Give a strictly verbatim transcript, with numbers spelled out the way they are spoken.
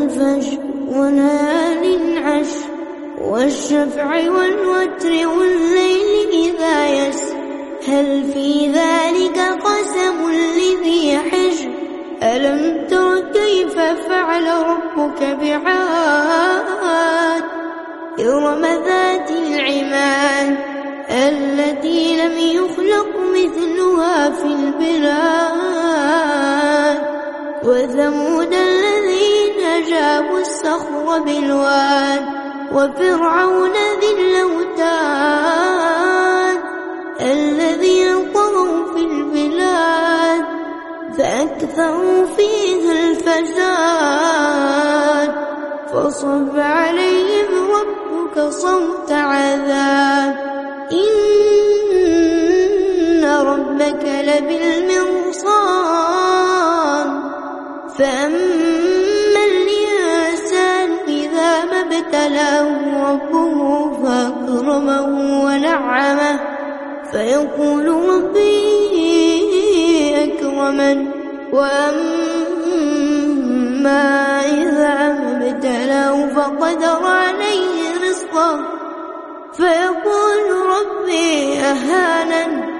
والفجر وليال عشر والشفع والوتر والليل إذا يسر هل في ذلك قسم لذي حجر ألم تر كيف فعل ربك بعاد إرم ذات العماد التي لم يخلق مثلها في البلاد وثمود الذين جابوا الصخر بالواد وفرعون ذي الأوتاد الذين طغوا في البلاد فأكثروا فيها الفساد فصب عليهم ربك صوت عذاب إن ربك لبالمرصاد فأما الإنسان إذا ما ابتلاه ربه فأكرمه ونعمه فيقول ربي أكرمن وأما إذا ما ابتلاه فقدر عليه رزقه فيقول ربي أهانن